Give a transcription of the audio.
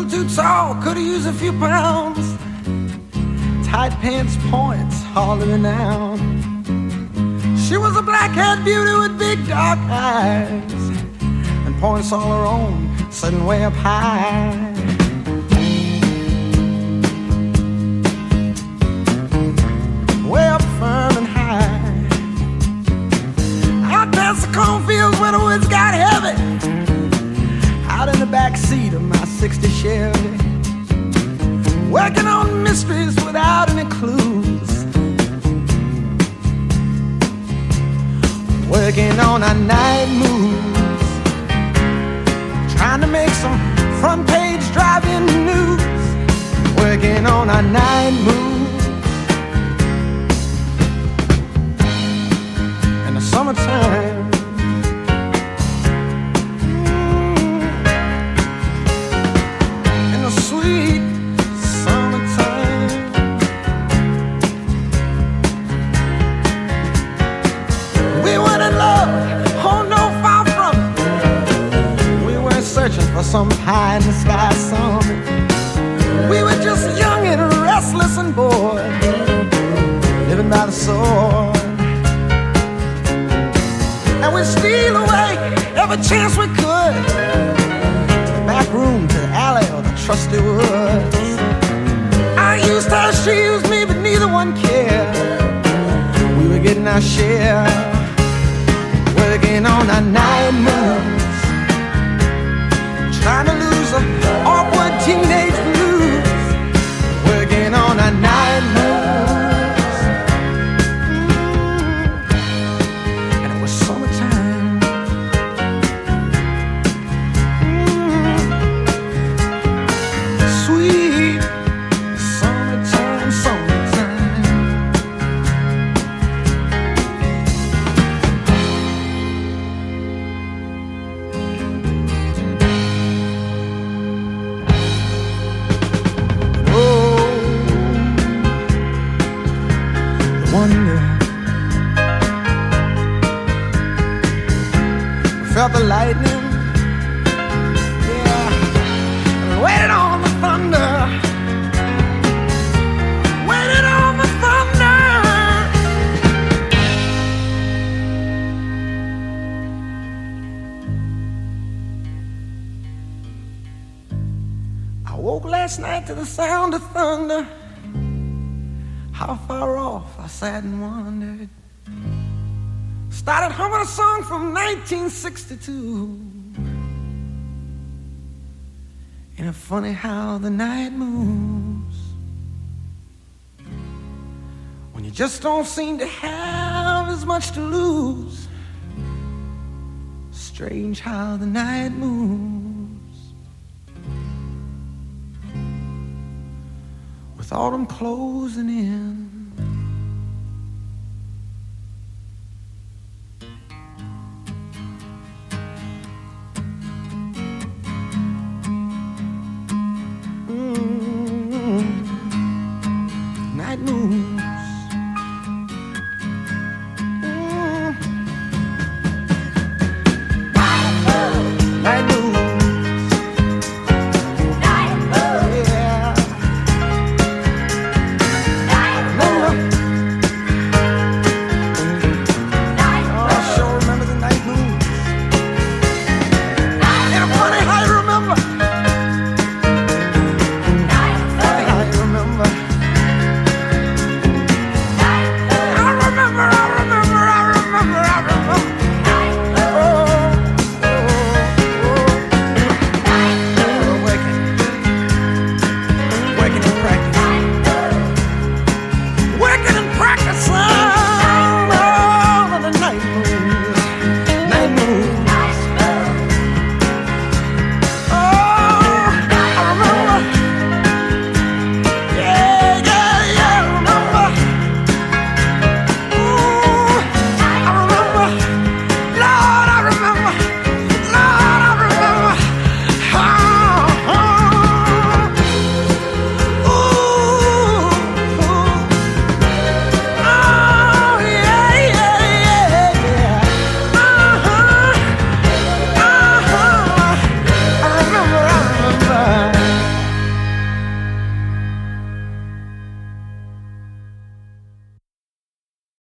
little too tall, could've used a few pounds. Tight pants points, hardly renowned. She was a black-haired beauty with big dark eyes, and points all her own, sitting way up high. Way up firm and high. Out past the cornfields where the woods got heavy. Out in the back seat of my '60 Chevy, working on mysteries without any clues, working on our night moves, trying to make some front page driving news, working on our night moves. In the summertime, in the sweet summertime, we weren't in love, oh no, far from it. We weren't searching for some pie in the sky summit. We were just young and restless and bored, living by the sword. And we'd steal away every chance we could, to the back room, to the alley, or the trusty woods. I used her, she used me, but neither one cared. We were getting our share, working on our night moves, trying to lose the awkward teenage blues, working on our night moves. And it was summertime. Sweet summertime, summertime. Wonder, felt the lightning, yeah, waited on the thunder, waited on the thunder. I woke last night to the sound of thunder. How far off, I sat and wondered. Started humming a song from 1962. Ain't it funny how the night moves, when you just don't seem to have as much to lose. Strange how the night moves, with autumn closing in.